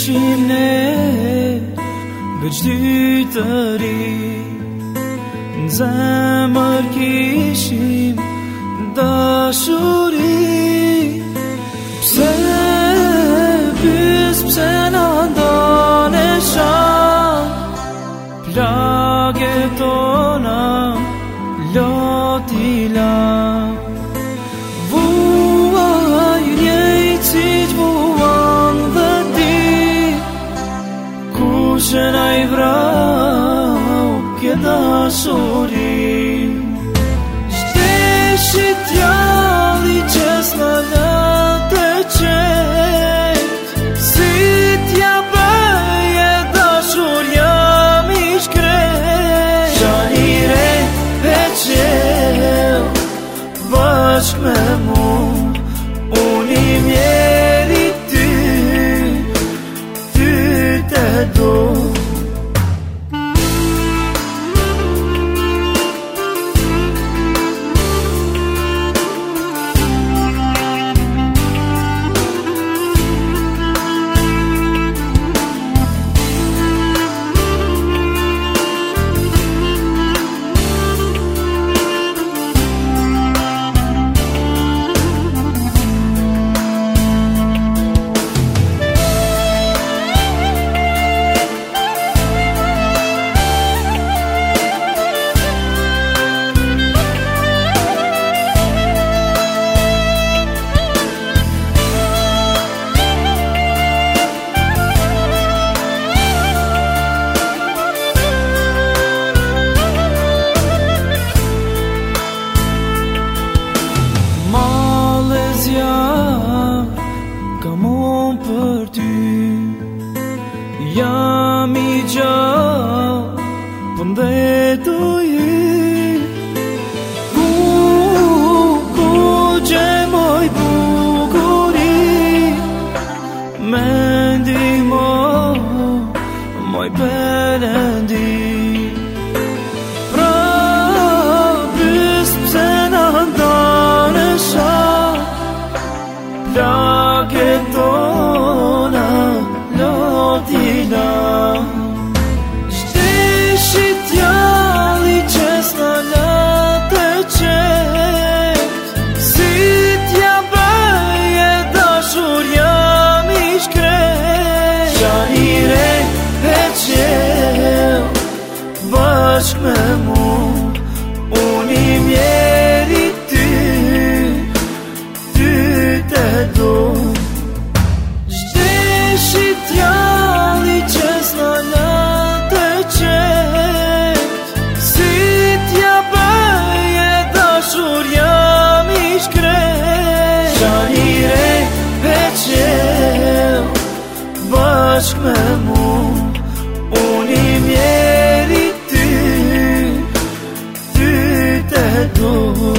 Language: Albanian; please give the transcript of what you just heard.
ishim ne veç dy të ri, në zemër kishim dashuri. Pse pyes, pse na ndone shan plagët tona, loti la vuaj njejt si vuan dhe ti, kush e na i vrau ke dashuri. Shteshi djalli qes në latë qet, si t'ja bëje dashur jam i shkret. Shanire e qel bashk me mu, unë i mjeri ty, ty të do. Kam unë për ty, jam i gjallë, po ndetuj ku gjemoj bukuri, me ndihmo moj Perëndi. Pra pyes pse na ndone shan plagët tona, loti la shteshi djalli qes në latë qet, si t'ja bëje dashur jam i shkret. Shanire e qel bashk me mu, unë i mjeri ty, ty të do. Shteshi djalli qes në latë qet, si t'ja bëje dashur jam i shkret. Shanire e qel bashk me mu, unë i mjeri ty, ty të do.